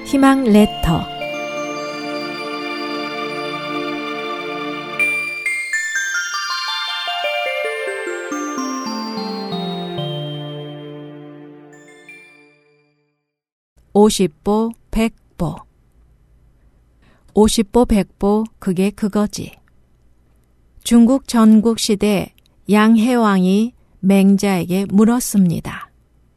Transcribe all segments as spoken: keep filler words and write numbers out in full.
희망 레터. 오십보 백보. 오십보 백보 그게 그거지. 중국 전국시대 양해왕이 맹자에게 물었습니다.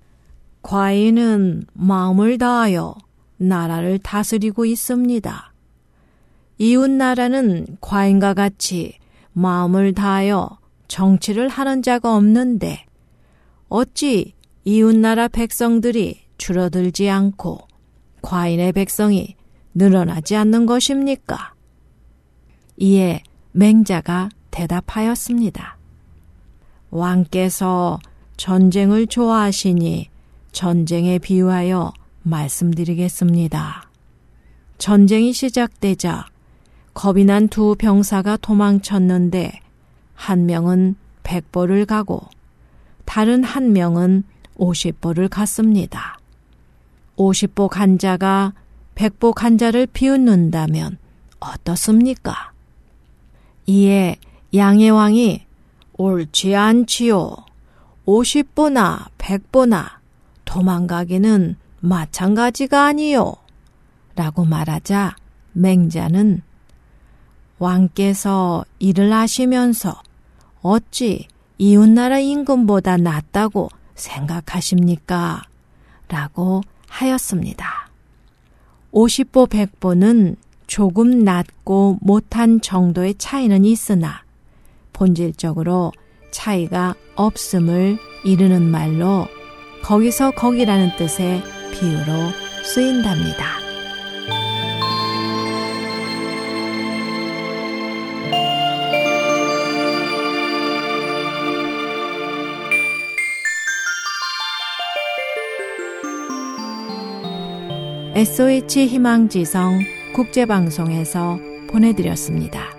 과인은 마음을 다하여 나라를 다스리고 있습니다. 이웃나라는 과인과 같이 마음을 다하여 정치를 하는 자가 없는데 어찌 이웃나라 백성들이 줄어들지 않고 과인의 백성이 늘어나지 않는 것입니까? 이에 맹자가 대답하였습니다. 왕께서 전쟁을 좋아하시니 전쟁에 비유하여 말씀드리겠습니다. 전쟁이 시작되자 겁이 난 두 병사가 도망쳤는데 한 명은 백보를 가고 다른 한 명은 오십보를 갔습니다. 오십보 간 자가 백보 간 자를 비웃는다면 어떻습니까? 이에 양해왕이 옳지 않지요. 오십보나 백보나 도망가기는 마찬가지가 아니요. 라고 말하자 맹자는 왕께서 일을 하시면서 어찌 이웃나라 임금보다 낫다고 생각하십니까? 라고 하였습니다. 오십보 백보는 조금 낮고 못한 정도의 차이는 있으나 본질적으로 차이가 없음을 이르는 말로 거기서 거기라는 뜻의 비유로 쓰인답니다. 에스오에이치 희망지성 국제방송에서 보내드렸습니다.